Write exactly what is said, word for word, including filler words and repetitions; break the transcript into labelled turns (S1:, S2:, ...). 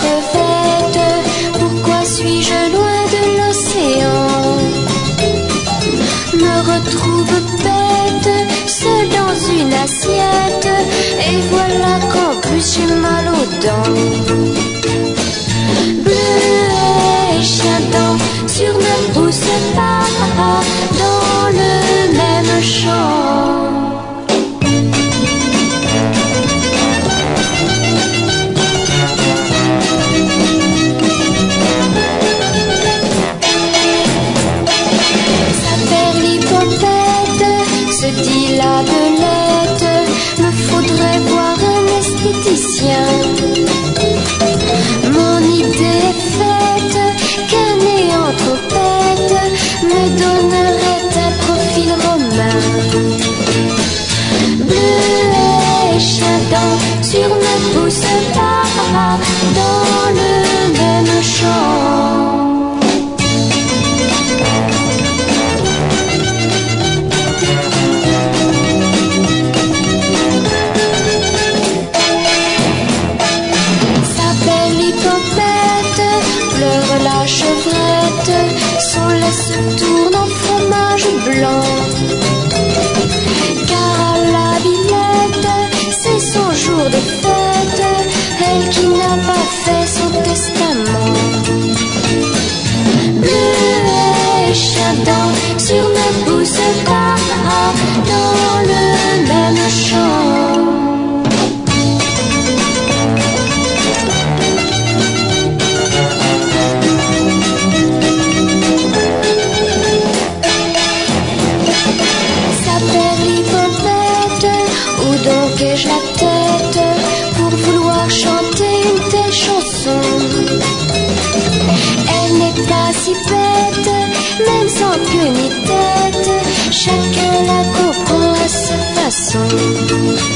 S1: crevette, pourquoi suis-je loin de l'océan? Me retrouve bête, seule dans une assiette, et voilà qu'en plus j'ai mal aux dents. Bleuet et chien-dent sur ne pousse pas dans le même champ. Sa perlipopette se dit la belette, me faudrait voir un esthéticien. Mon idée est faite, qu'un néanthropète me donnerait un profil romain. Bleuet et chien-dent sur ne pousse pas dans le même champ. Pleure la chevrette, son lait se tourne en fromage blanc. Car à la Villette, c'est son jour de fête, elle qui n'a pas fait son testament. Bleuet et chien-dent sur ne pousse pas dans le même champ. Donc ai-je la tête pour vouloir chanter une telle chanson? Elle n'est pas si bête, même sans queue ni tête, chacun la comprend à sa façon.